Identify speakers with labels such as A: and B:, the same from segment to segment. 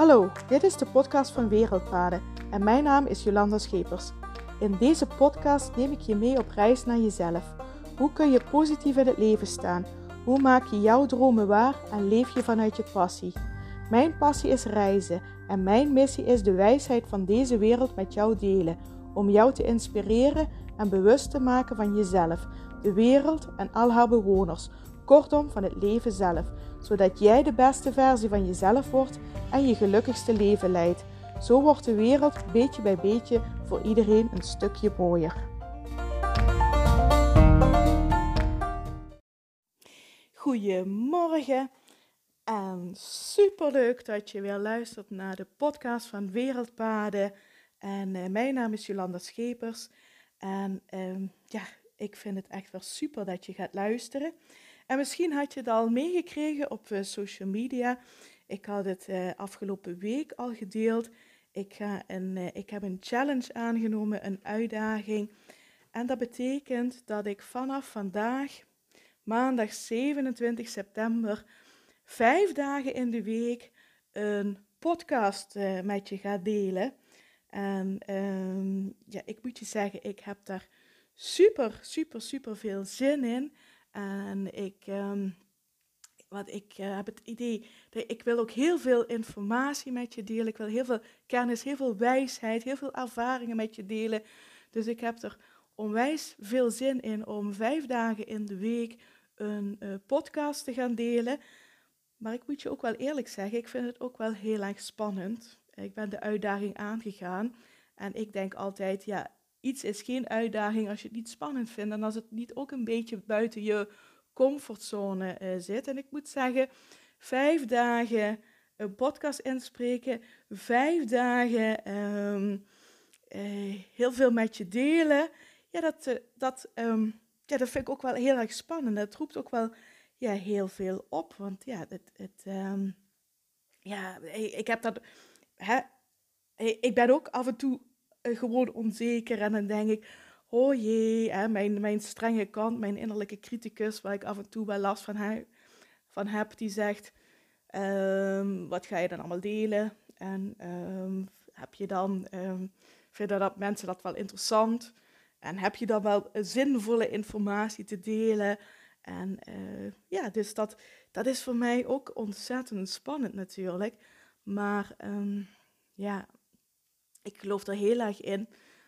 A: Hallo, dit is de podcast van Wereldpaden en mijn naam is Jolanda Schepers. In deze podcast neem ik je mee op reis naar jezelf. Hoe kun je positief in het leven staan? Hoe maak je jouw dromen waar en leef je vanuit je passie? Mijn passie is reizen en mijn missie is de wijsheid van deze wereld met jou delen. Om jou te inspireren en bewust te maken van jezelf, de wereld en al haar bewoners. Kortom, van het leven zelf. Zodat jij de beste versie van jezelf wordt en je gelukkigste leven leidt. Zo wordt de wereld beetje bij beetje voor iedereen een stukje mooier. Goedemorgen en superleuk dat je weer luistert naar de podcast van Wereldpaden. En mijn naam is Jolanda Schepers. En ik vind het echt weer super dat je gaat luisteren. En misschien had je het al meegekregen op social media. Ik had het afgelopen week al gedeeld. Ik heb een challenge aangenomen, een uitdaging. En dat betekent dat ik vanaf vandaag, maandag 27 september, 5 dagen in de week een podcast met je ga delen. En ik moet je zeggen, ik heb daar super veel zin in. En ik heb het idee dat ik wil ook heel veel informatie met je delen. Ik wil heel veel kennis, heel veel wijsheid, heel veel ervaringen met je delen. Dus ik heb er onwijs veel zin in om 5 dagen in de week een podcast te gaan delen. Maar ik moet je ook wel eerlijk zeggen, ik vind het ook wel heel erg spannend. Ik ben de uitdaging aangegaan en ik denk altijd, iets is geen uitdaging als je het niet spannend vindt en als het niet ook een beetje buiten je comfortzone zit. En ik moet zeggen, 5 dagen een podcast inspreken, 5 dagen heel veel met je delen. Dat vind ik ook wel heel erg spannend. Dat roept ook wel heel veel op. Want ik heb dat... Ik ben ook af en toe gewoon onzeker en dan denk ik, oh jee, mijn strenge kant, mijn innerlijke criticus, waar ik af en toe wel last van heb, die zegt, wat ga je dan allemaal delen? En heb je dan, vinden dat mensen dat wel interessant? En heb je dan wel zinvolle informatie te delen? En dus dat is voor mij ook ontzettend spannend natuurlijk. Maar ik geloof er heel erg in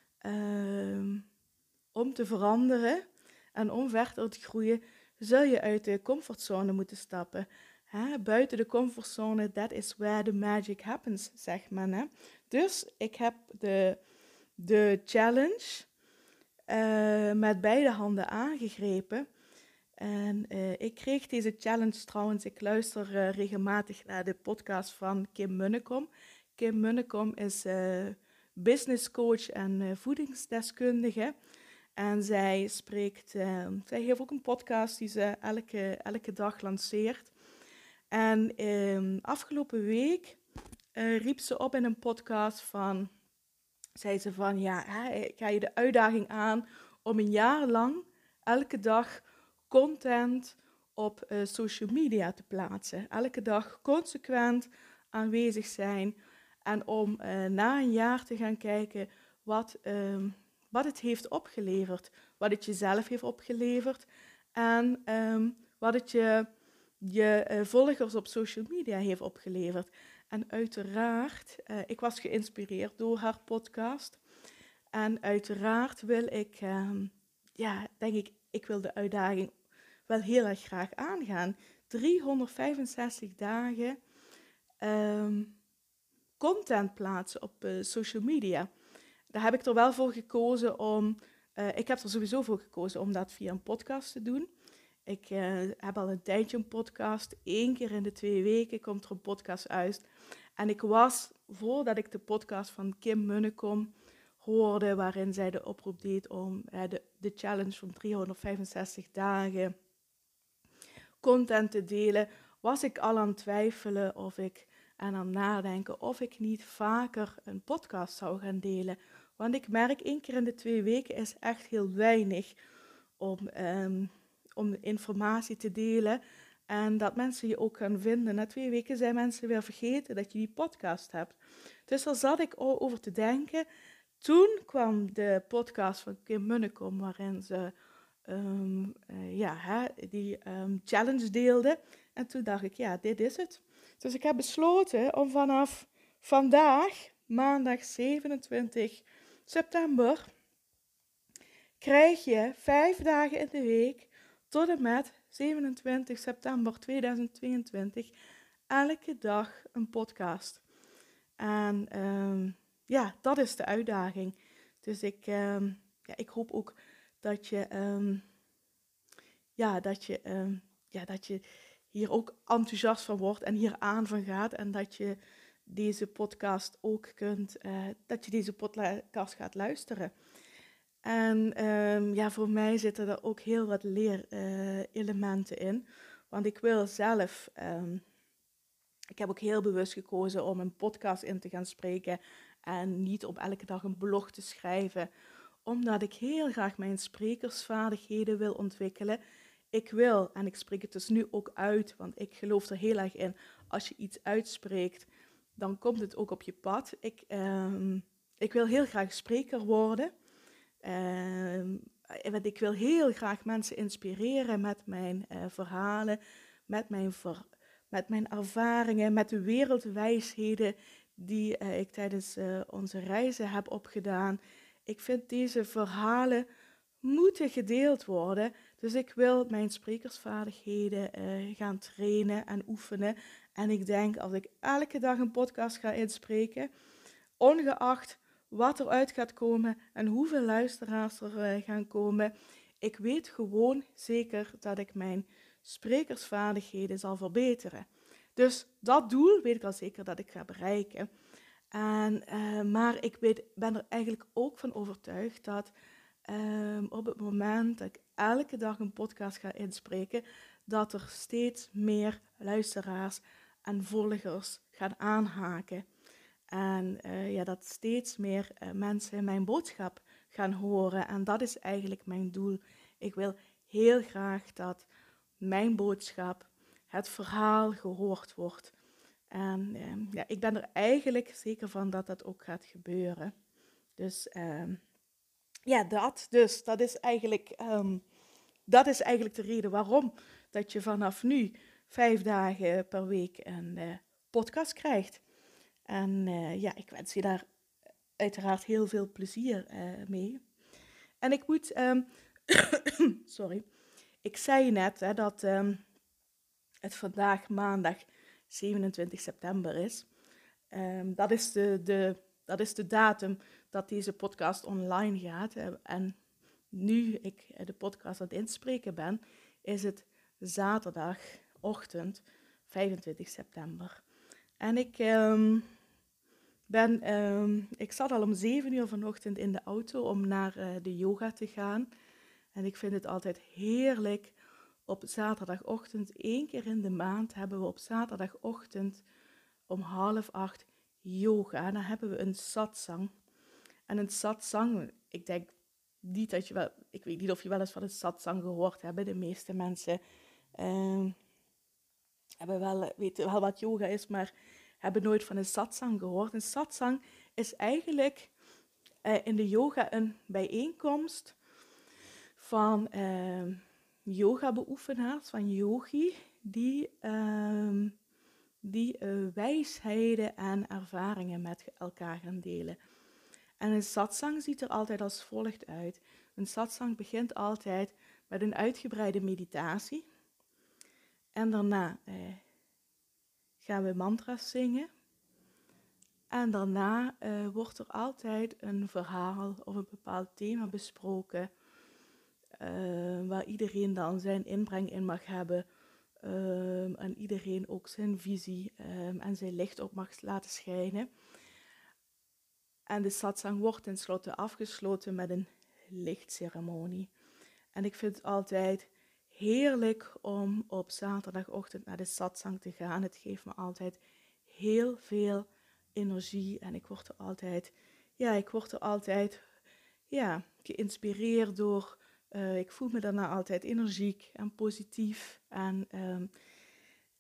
A: om te veranderen en om verder te groeien, zul je uit de comfortzone moeten stappen. Buiten de comfortzone, that is where the magic happens, zegt men. Hè? Dus ik heb de challenge met beide handen aangegrepen. En ik kreeg deze challenge trouwens, ik luister regelmatig naar de podcast van Kim Munnekom. Kim Munnekom is business coach en voedingsdeskundige. En zij heeft ook een podcast die ze elke dag lanceert. En afgelopen week riep ze op in een podcast zei ze van, ik ga je de uitdaging aan om een jaar lang elke dag content op social media te plaatsen. Elke dag consequent aanwezig zijn. En om na een jaar te gaan kijken wat het heeft opgeleverd. Wat het jezelf heeft opgeleverd. En wat het je volgers op social media heeft opgeleverd. En uiteraard, ik was geïnspireerd door haar podcast. En uiteraard wil ik, ik wil de uitdaging wel heel erg graag aangaan. 365 dagen content plaatsen op social media. Daar heb ik er wel voor gekozen ik heb er sowieso voor gekozen om dat via een podcast te doen. Ik heb al een tijdje een podcast. 1 keer in de 2 weken komt er een podcast uit. En ik was, voordat ik de podcast van Kim Munnekom hoorde, waarin zij de oproep deed om de challenge van 365 dagen content te delen, was ik al aan het twijfelen en aan het nadenken of ik niet vaker een podcast zou gaan delen. Want ik merk 1 keer in de 2 weken is echt heel weinig om informatie te delen. En dat mensen je ook gaan vinden. Na 2 weken zijn mensen weer vergeten dat je die podcast hebt. Dus daar zat ik over te denken. Toen kwam de podcast van Kim Munnekom, waarin ze die challenge deelde. En toen dacht ik, ja, dit is het. Dus ik heb besloten om vanaf vandaag, maandag 27 september, krijg je 5 dagen in de week tot en met 27 september 2022 elke dag een podcast. En dat is de uitdaging. Dus ik hoop ook dat je, dat je hier ook enthousiast van wordt en hier aan van gaat. En dat je deze podcast ook dat je deze podcast gaat luisteren. En voor mij zitten er ook heel wat leerelementen in. Want ik wil zelf, ik heb ook heel bewust gekozen om een podcast in te gaan spreken en niet om elke dag een blog te schrijven. Omdat ik heel graag mijn sprekersvaardigheden wil ontwikkelen. Ik wil, en ik spreek het dus nu ook uit, want ik geloof er heel erg in, als je iets uitspreekt, dan komt het ook op je pad. Ik wil heel graag spreker worden. Want ik wil heel graag mensen inspireren met mijn verhalen, met mijn ervaringen, met de wereldwijsheden die ik tijdens onze reizen heb opgedaan. Ik vind deze verhalen moeten gedeeld worden. Dus ik wil mijn sprekersvaardigheden gaan trainen en oefenen. En ik denk, als ik elke dag een podcast ga inspreken, ongeacht wat eruit gaat komen en hoeveel luisteraars er gaan komen, ik weet gewoon zeker dat ik mijn sprekersvaardigheden zal verbeteren. Dus dat doel weet ik al zeker dat ik ga bereiken. Maar ik ben er eigenlijk ook van overtuigd dat op het moment dat ik elke dag een podcast ga inspreken, dat er steeds meer luisteraars en volgers gaan aanhaken. En dat steeds meer mensen mijn boodschap gaan horen. En dat is eigenlijk mijn doel. Ik wil heel graag dat mijn boodschap, het verhaal, gehoord wordt. En ik ben er eigenlijk zeker van dat dat ook gaat gebeuren. Dus dat is eigenlijk de reden waarom dat je vanaf nu 5 dagen per week een podcast krijgt. En ik wens je daar uiteraard heel veel plezier mee. En ik moet, sorry, ik zei net dat het vandaag maandag 27 september is. Dat is de datum dat deze podcast online gaat. En nu ik de podcast aan het inspreken ben, is het zaterdagochtend 25 september. En ik zat al om 7 uur vanochtend in de auto om naar de yoga te gaan. En ik vind het altijd heerlijk. Op zaterdagochtend, 1 keer in de maand, hebben we op zaterdagochtend om 7:30 yoga. En dan hebben we een satsang. En een satsang, ik denk niet dat je wel, ik weet niet of je wel eens van een satsang gehoord hebt. De meeste mensen weten wel wat yoga is, maar hebben nooit van een satsang gehoord. Een satsang is eigenlijk in de yoga een bijeenkomst van yoga-beoefenaars, van yogi, die wijsheden en ervaringen met elkaar gaan delen. En een satsang ziet er altijd als volgt uit. Een satsang begint altijd met een uitgebreide meditatie. En daarna gaan we mantra's zingen. En daarna wordt er altijd een verhaal of een bepaald thema besproken. Waar iedereen dan zijn inbreng in mag hebben. En iedereen ook zijn visie en zijn licht op mag laten schijnen. En de satsang wordt tenslotte afgesloten met een lichtceremonie. En ik vind het altijd heerlijk om op zaterdagochtend naar de satsang te gaan. Het geeft me altijd heel veel energie en ik word er altijd geïnspireerd door. Ik voel me daarna altijd energiek en positief. En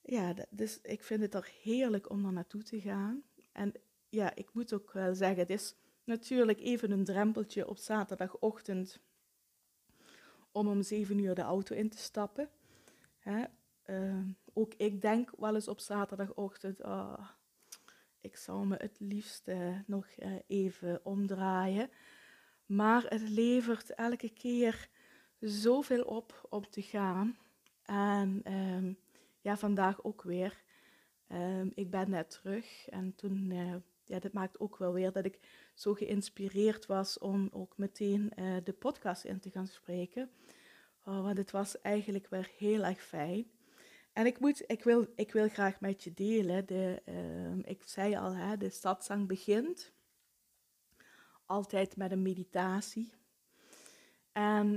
A: ja, dus ik vind het er heerlijk om er naartoe te gaan. En ja, ik moet ook wel zeggen, het is natuurlijk even een drempeltje op zaterdagochtend om 7 uur de auto in te stappen. Hè? Ook ik denk wel eens op zaterdagochtend, oh, ik zou me het liefst nog even omdraaien. Maar het levert elke keer zoveel op om te gaan. En ja, vandaag ook weer. Ik ben net terug en toen, ja, dat maakt ook wel weer dat ik zo geïnspireerd was om ook meteen de podcast in te gaan spreken. Oh, want het was eigenlijk weer heel erg fijn. En ik wil graag met je delen. Ik zei al, hè, de satsang begint altijd met een meditatie. En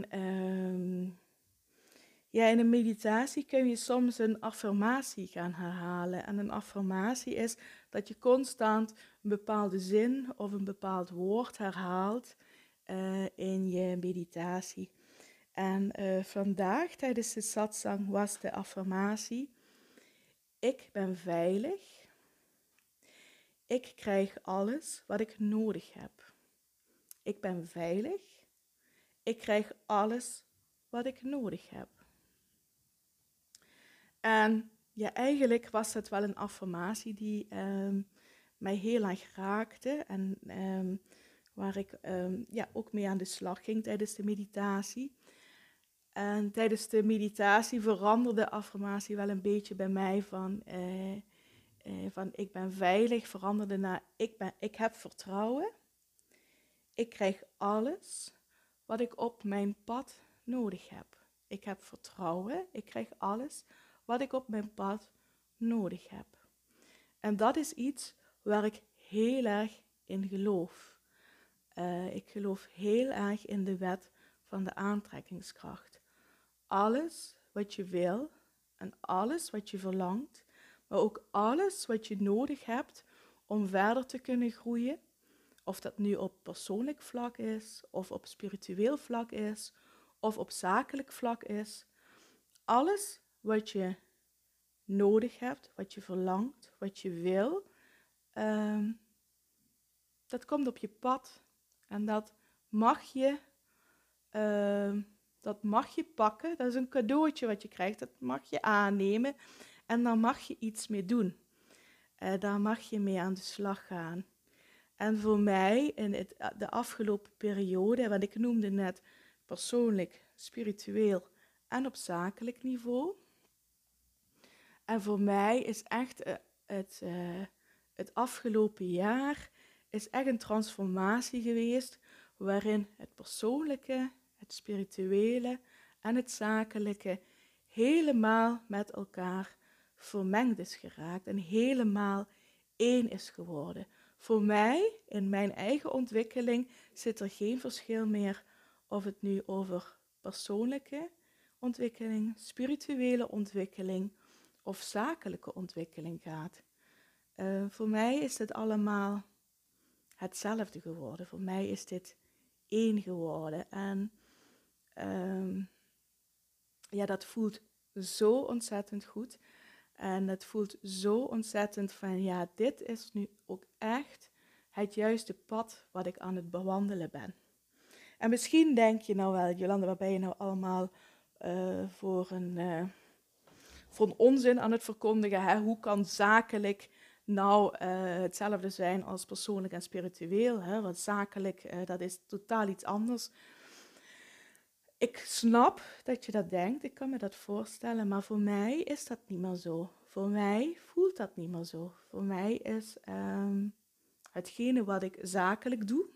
A: ja, in een meditatie kun je soms een affirmatie gaan herhalen. En een affirmatie is dat je constant een bepaalde zin of een bepaald woord herhaalt in je meditatie. En vandaag tijdens de satsang was de affirmatie: ik ben veilig. Ik krijg alles wat ik nodig heb. Ik ben veilig. Ik krijg alles wat ik nodig heb. En ja, eigenlijk was het wel een affirmatie die mij heel erg raakte. En waar ik ja, ook mee aan de slag ging tijdens de meditatie. En tijdens de meditatie veranderde de affirmatie wel een beetje bij mij van ik ben veilig, veranderde naar ik heb vertrouwen. Ik krijg alles wat ik op mijn pad nodig heb. Ik heb vertrouwen, ik krijg alles wat ik op mijn pad nodig heb. En dat is iets waar ik heel erg in geloof. Ik geloof heel erg in de wet van de aantrekkingskracht. Alles wat je wil en alles wat je verlangt, maar ook alles wat je nodig hebt om verder te kunnen groeien, of dat nu op persoonlijk vlak is, of op spiritueel vlak is, of op zakelijk vlak is. Alles wat je nodig hebt, wat je verlangt, wat je wil, dat komt op je pad. En dat mag je pakken. Dat is een cadeautje wat je krijgt. Dat mag je aannemen. En daar mag je iets mee doen. Daar mag je mee aan de slag gaan. En voor mij in de afgelopen periode, want ik noemde net persoonlijk, spiritueel en op zakelijk niveau. En voor mij is echt het afgelopen jaar is echt een transformatie geweest waarin het persoonlijke, het spirituele en het zakelijke helemaal met elkaar vermengd is geraakt en helemaal één is geworden. Voor mij, in mijn eigen ontwikkeling, zit er geen verschil meer of het nu over persoonlijke ontwikkeling, spirituele ontwikkeling of zakelijke ontwikkeling gaat. Voor mij is dit allemaal hetzelfde geworden. Voor mij is dit één geworden. En ja, dat voelt zo ontzettend goed. En het voelt zo ontzettend van, ja, dit is nu ook echt het juiste pad wat ik aan het bewandelen ben. En misschien denk je nou wel, Jolanda, waar ben je nou allemaal voor een onzin aan het verkondigen? Hè? Hoe kan zakelijk nou hetzelfde zijn als persoonlijk en spiritueel? Hè? Want zakelijk, dat is totaal iets anders. Ik snap dat je dat denkt, ik kan me dat voorstellen, maar voor mij is dat niet meer zo. Voor mij voelt dat niet meer zo. Voor mij is hetgene wat ik zakelijk doe,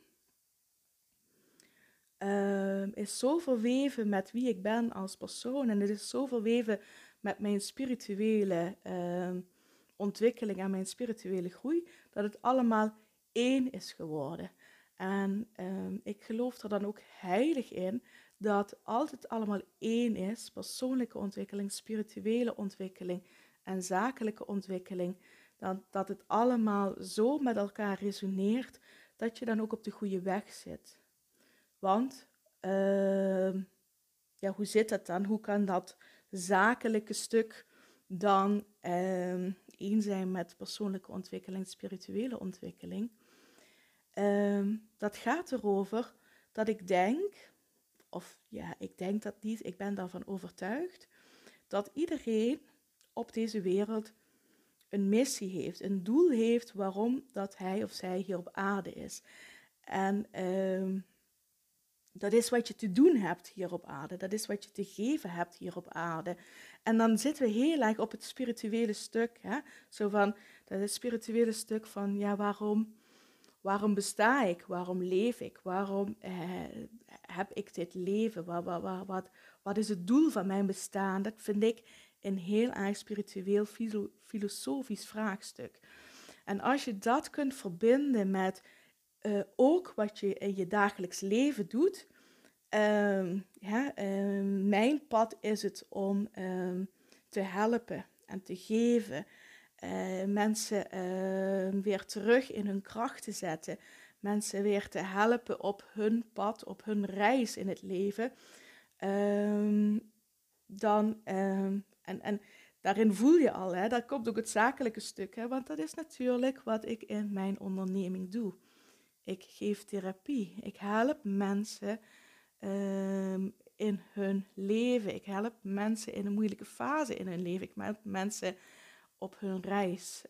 A: is zo verweven met wie ik ben als persoon. En het is zo verweven met mijn spirituele ontwikkeling en mijn spirituele groei, dat het allemaal één is geworden. En ik geloof er dan ook heilig in dat altijd allemaal één is, persoonlijke ontwikkeling, spirituele ontwikkeling en zakelijke ontwikkeling, dat het allemaal zo met elkaar resoneert, dat je dan ook op de goede weg zit. Want, ja, hoe zit dat dan? Hoe kan dat zakelijke stuk dan één zijn met persoonlijke ontwikkeling, spirituele ontwikkeling. Dat gaat erover dat ik denk, of ja, ik denk dat niet, ik ben daarvan overtuigd, dat iedereen op deze wereld een missie heeft, een doel heeft waarom dat hij of zij hier op aarde is. En dat is wat je te doen hebt hier op aarde. Dat is wat je te geven hebt hier op aarde. En dan zitten we heel erg op het spirituele stuk. Hè? Zo van, dat is het spirituele stuk van, ja, waarom besta ik? Waarom leef ik? Waarom heb ik dit leven? Wat is het doel van mijn bestaan? Dat vind ik een heel erg spiritueel, filosofisch vraagstuk. En als je dat kunt verbinden met ook wat je in je dagelijks leven doet. Mijn pad is het om te helpen en te geven. Mensen weer terug in hun kracht te zetten. Mensen weer te helpen op hun pad, op hun reis in het leven. En daarin voel je al, hè, daar komt ook het zakelijke stuk. Hè, want dat is natuurlijk wat ik in mijn onderneming doe. Ik geef therapie. Ik help mensen in hun leven. Ik help mensen in een moeilijke fase in hun leven. Ik help mensen op hun reis.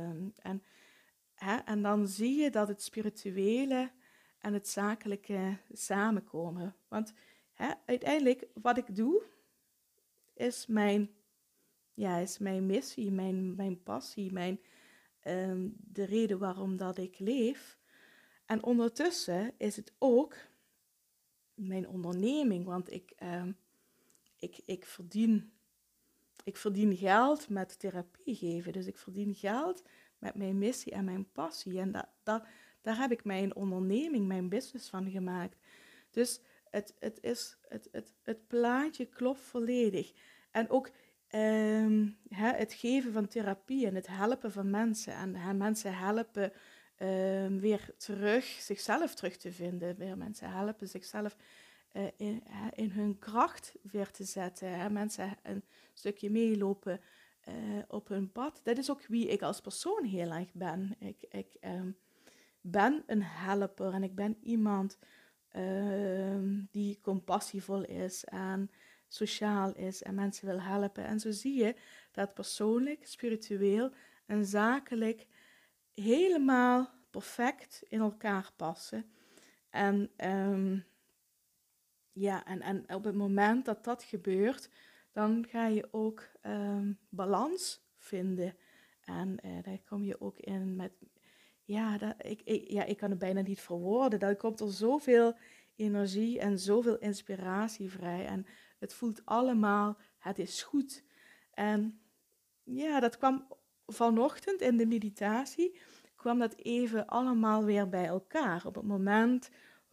A: En dan zie je dat het spirituele en het zakelijke samenkomen. Want uiteindelijk wat ik doe is mijn missie, mijn passie, de reden waarom dat ik leef. En ondertussen is het ook mijn onderneming, want ik verdien geld met therapie geven. Dus ik verdien geld met mijn missie en mijn passie. En daar heb ik mijn onderneming, mijn business van gemaakt. Dus het plaatje klopt volledig. En ook het geven van therapie en het helpen van mensen. En mensen helpen weer zichzelf terug te vinden. Weer mensen helpen zichzelf in hun kracht weer te zetten. Mensen een stukje meelopen op hun pad. Dat is ook wie ik als persoon heel erg ben. Ik ben een helper en ik ben iemand die compassievol is en sociaal is en mensen wil helpen. En zo zie je dat persoonlijk, spiritueel en zakelijk helemaal perfect in elkaar passen. En en op het moment dat dat gebeurt, dan ga je ook balans vinden. En daar kom je ook in met, ik kan het bijna niet verwoorden. Dan komt er zoveel energie en zoveel inspiratie vrij. En het voelt allemaal, het is goed. En ja, dat kwam vanochtend in de meditatie, kwam dat even allemaal weer bij elkaar. Op het moment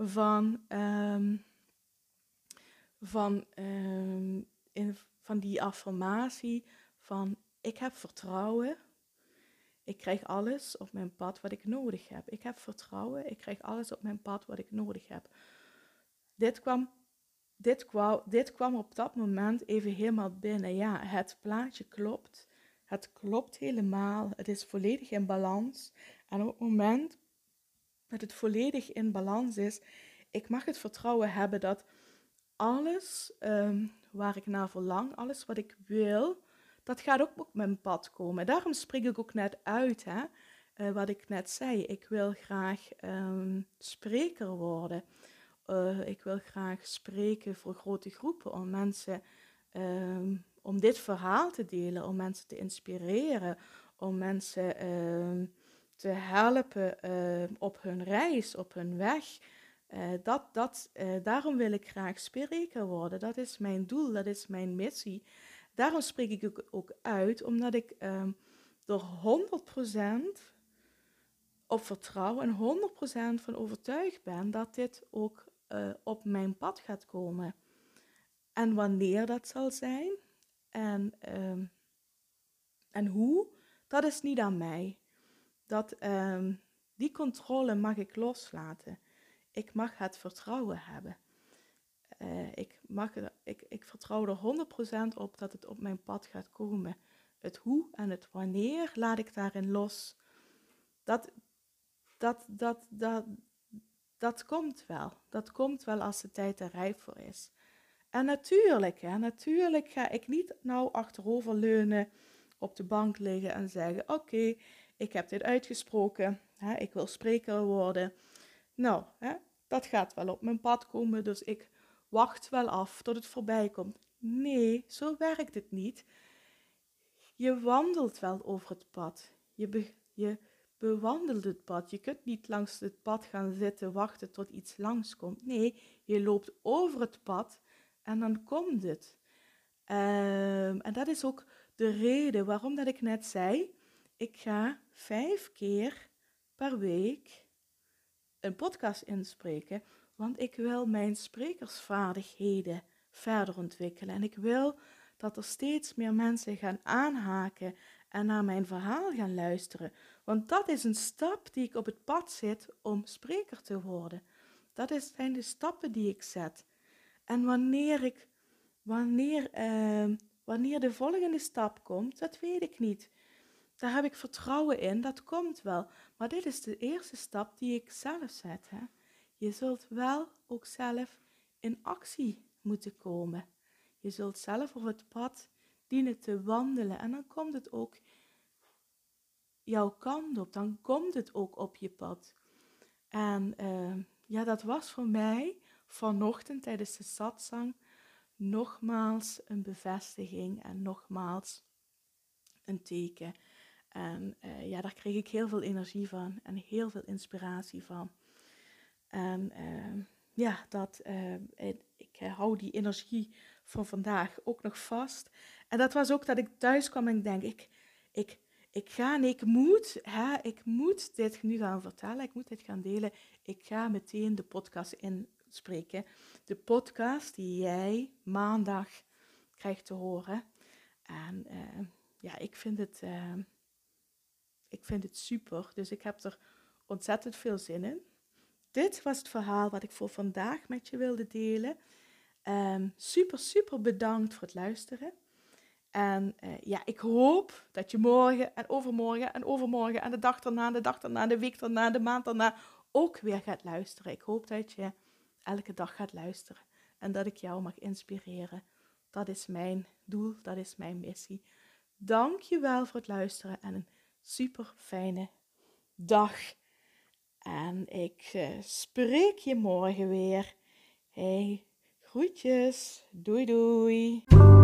A: van die affirmatie van ik heb vertrouwen, ik krijg alles op mijn pad wat ik nodig heb. Ik heb vertrouwen, ik krijg alles op mijn pad wat ik nodig heb. Dit kwam op dat moment even helemaal binnen. Ja, het plaatje klopt. Het klopt helemaal. Het is volledig in balans. En op het moment dat het volledig in balans is, ik mag het vertrouwen hebben dat alles waar ik naar verlang, alles wat ik wil, dat gaat ook op mijn pad komen. Daarom spreek ik ook net uit, wat ik net zei. Ik wil graag spreker worden. Ik wil graag spreken voor grote groepen om mensen, om dit verhaal te delen, om mensen te inspireren, om mensen te helpen op hun reis, op hun weg. Daarom wil ik graag spreker worden. Dat is mijn doel, dat is mijn missie. Daarom spreek ik ook uit, omdat ik er 100% op vertrouw en 100% van overtuigd ben dat dit ook op mijn pad gaat komen. En wanneer dat zal zijn en hoe, dat is niet aan mij. Die controle mag ik loslaten. Ik mag het vertrouwen hebben. Ik vertrouw er 100% op dat het op mijn pad gaat komen. Het hoe en het wanneer laat ik daarin los. Dat komt wel. Dat komt wel als de tijd er rijp voor is. En natuurlijk ga ik niet nou achteroverleunen, op de bank liggen en zeggen, oké, ik heb dit uitgesproken, ik wil spreker worden. Nou, dat gaat wel op mijn pad komen, dus ik wacht wel af tot het voorbij komt. Nee, zo werkt het niet. Je wandelt wel over het pad. Je bewandelt het pad. Je kunt niet langs het pad gaan zitten wachten tot iets langskomt. Nee, je loopt over het pad en dan komt het. En dat is ook de reden waarom dat ik net zei, ik ga 5 keer per week een podcast inspreken, want ik wil mijn sprekersvaardigheden verder ontwikkelen. En ik wil dat er steeds meer mensen gaan aanhaken en naar mijn verhaal gaan luisteren. Want dat is een stap die ik op het pad zit om spreker te worden. Dat zijn de stappen die ik zet. En wanneer de volgende stap komt, dat weet ik niet. Daar heb ik vertrouwen in, dat komt wel. Maar dit is de eerste stap die ik zelf zet. Je zult wel ook zelf in actie moeten komen. Je zult zelf op het pad dienen te wandelen. En dan komt het ook jouw kant op. Dan komt het ook op je pad. En dat was voor mij vanochtend tijdens de satsang nogmaals een bevestiging en nogmaals een teken. En daar kreeg ik heel veel energie van en heel veel inspiratie van. En ik hou die energie van vandaag ook nog vast. En dat was ook dat ik thuis kwam en ik denk, ik moet dit nu gaan vertellen, ik moet dit gaan delen. Ik ga meteen de podcast inspreken. De podcast die jij maandag krijgt te horen. En ik vind het super, dus ik heb er ontzettend veel zin in. Dit was het verhaal wat ik voor vandaag met je wilde delen. Super bedankt voor het luisteren. En ik hoop dat je morgen en overmorgen en de dag daarna, de week daarna, de maand daarna ook weer gaat luisteren. Ik hoop dat je elke dag gaat luisteren en dat ik jou mag inspireren. Dat is mijn doel, dat is mijn missie. Dank je wel voor het luisteren en een super fijne dag. En ik spreek je morgen weer. Hey, groetjes. Doei doei.